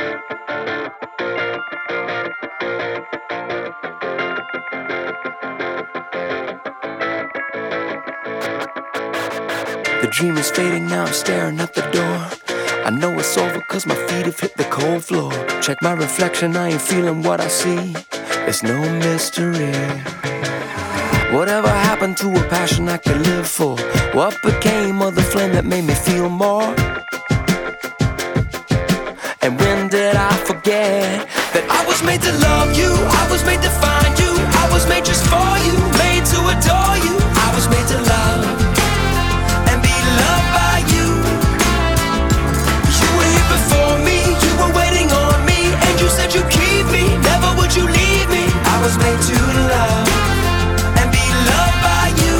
The dream is fading now, I'm staring at the door. I know it's over cause my feet have hit the cold floor. Check my reflection, I ain't feeling what I see. It's no mystery. Whatever happened to a passion I could live for? What became of the flame that made me feel more? And when did I forget that I was made to love you, I was made to find you, I was made just for you, made to adore you. I was made to love and be loved by you. You were here before me, you were waiting on me, and you said you'd keep me, never would you leave me. I was made to love and be loved by you.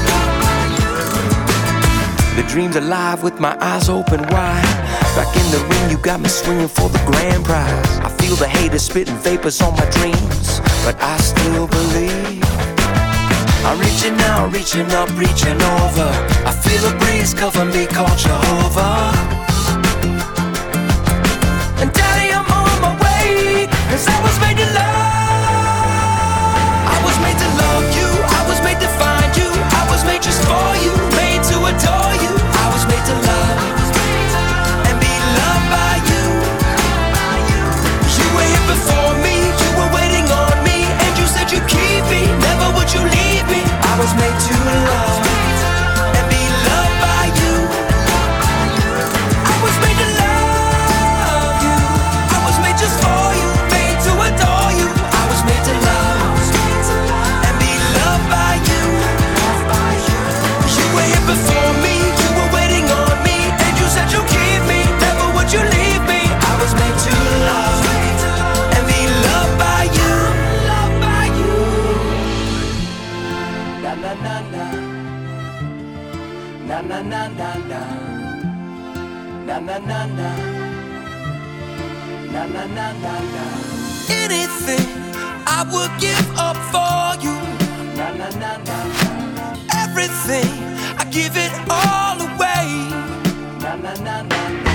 The dream's alive with my eyes open wide. Back in the ring, you got me swinging for the grand prize. I feel the haters spitting vapors on my dreams, but I still believe. I'm reaching out, reaching up, reaching over. I feel a breeze cover me, called Jehovah. And Daddy, I'm on my way, cause I was made to love. I was made to love you, I was made to find you, I was made just for you, made to adore you. I was made to love and be loved by you. You were here before me, you were waiting on me, and you said you'd keep me, never would you leave me. I was made to love and be loved by you. I was made to love you, I was made just for you, made to adore you. I was made to love and be loved by you. You were here before me, you were waiting on me, and you said you'd keep me, never would you leave me. I was made to love and be loved by you. Na na na na, na na na na na, na na na na, na na na na na. Anything I would give up for you. Na na na na na. Everything I give it all away. Na na na na na.